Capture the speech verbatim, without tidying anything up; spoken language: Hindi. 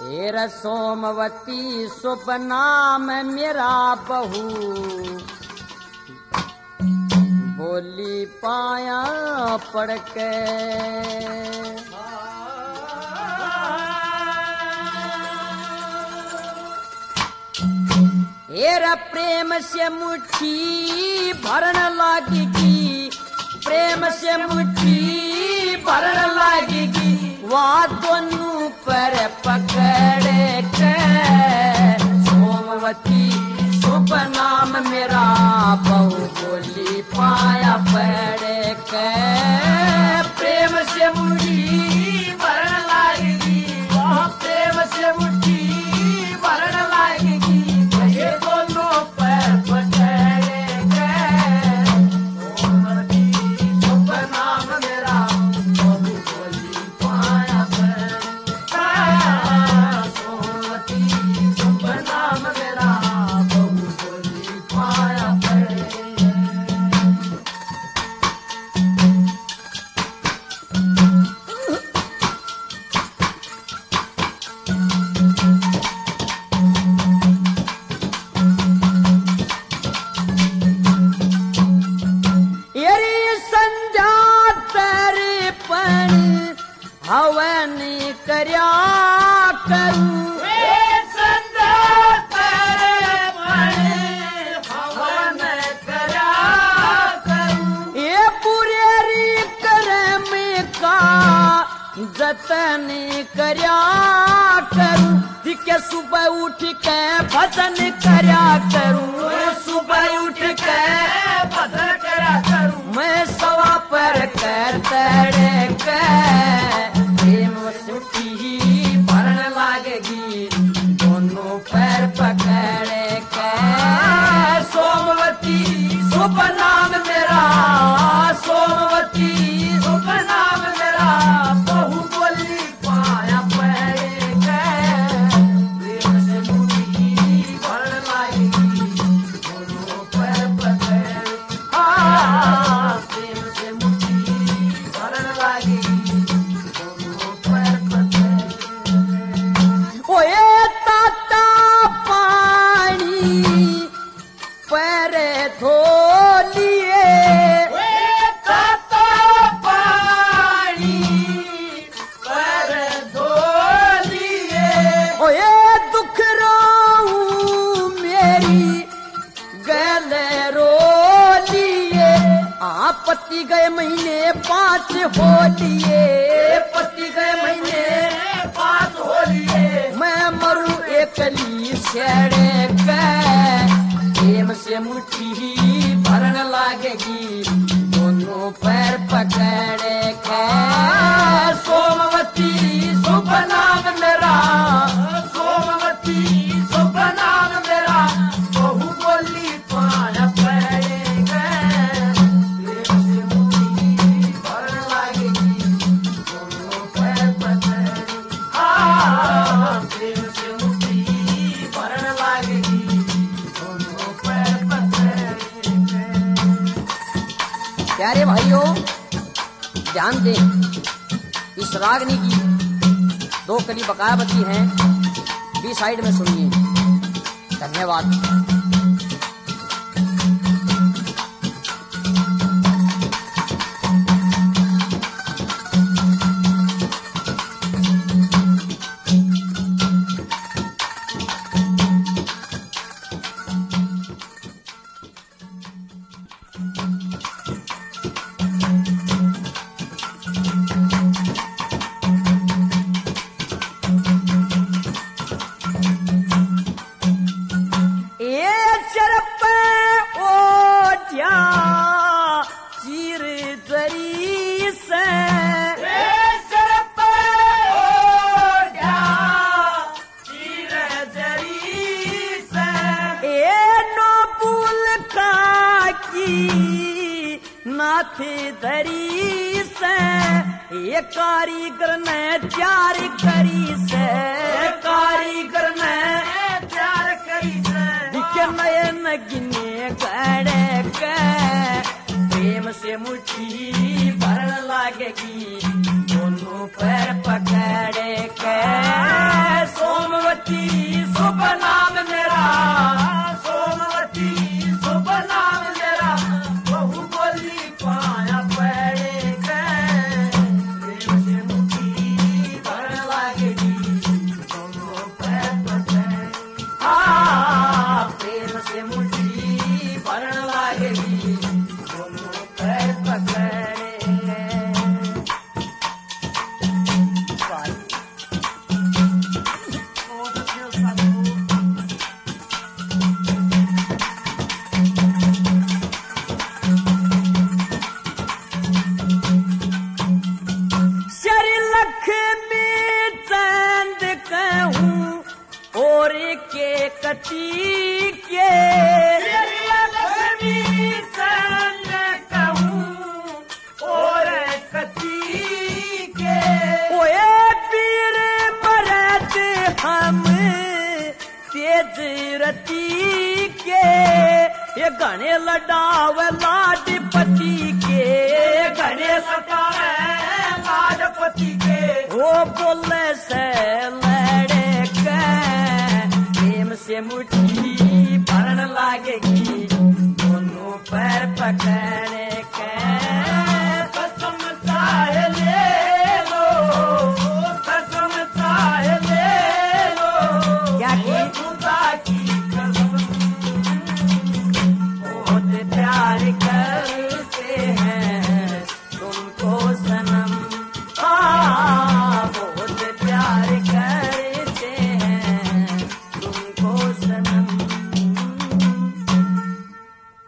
हेर सोमवती शुभ नाम मेरा बहू, बोली पाया पड़ के। हेरा प्रेम से मुट्ठी भरन लागेगी, प्रेम से मुट्ठी भरन लागेगी, वहाँ दोनों पर पकड़ के। सोमवती शुभ नाम मेरा बहू, बोली पाया पड़ के। प्रेम से मुट्ठी भरन लागेगी, वहाँ प्रेम से मुट्ठी भरन लागेगी, ये दोनों पर पकड़ के। सोमवती शुभ नाम मेरा बहू, बोली पाया पड़ के। सोमवती शुभ नाम मेरा बहू, बोली पाया पड़ के। हवन करया करूं, हवन करया करूं, ये पुरेरी करम का जतन करया करूं, दिखे सुबह उठ के भजन करया करूं, सुबह उठ के भजन करया करूं, मैं सवा पर कर तड़े के। भरन लागेगी दोनों पैर पकड़ के। सोमवती शुभ नाम मेरा, सोमवती शुभ नाम मेरा बहू, बोली पाया पड़ के। प्रेम से मुट्ठी भरन लागेगी दोनों पैर पकड़, हाँ प्रेम से मुट्ठी भरन लागेगी। ओए ताता पानी पैर धो लिए, ताता पानी पैर धो लिए, ओए दुख रोऊं मेरी गले रो लिए। आ पति गए महीने पाँच हो लिए, पति गए महीने पाँच हो लिए, मैं मरूं एकली छेड़े के। प्रेम से मुट्ठी भरन लागेगी दोनों पैर पकड़ के। सोमवती शुभ नाम मेरा, सोमवती शुभ नाम मेरा बहू, बोली पाया पड़ के। प्रेम से मुट्ठी भरन लागेगी दोनों पैर पकड़, प्रेम से मुट्ठी भरन लागेगी दोनों पैर पकड़ के। प्यारे भाइयों ध्यान दें, इस रागनी की दो कली बकाया बची हैं, बी साइड में सुनिए। धन्यवाद। नाथी धरी से ये कारीगर ने प्यार करी से, कारीगर ने प्यार करी से, दिखे नयन गिने गड़े के। प्रेम से मुट्ठी भरन लागेगी दोनों पैर पकड़ के। सो सोमवती शुभ नाम मेरा, सोमवती शुभ नाम मेरा, बहु बोली पाया पड़े प्रेम से मुट्ठी भर लागेगी दोनों पैर पकड़े। हाँ प्रेम से मुट्ठी भर लागेगी दोनों पैर पकड़े। कती के लक्ष्मी चंद कहूँ और कती के, ओए पीर मरद हम तेज रती के, ये गणे लडाव लाडपति के, गणे सतावे लाडपति के, वो बोले से लड़े के से मुट्ठी भरन लागेगी दोनों पैर पकड़े।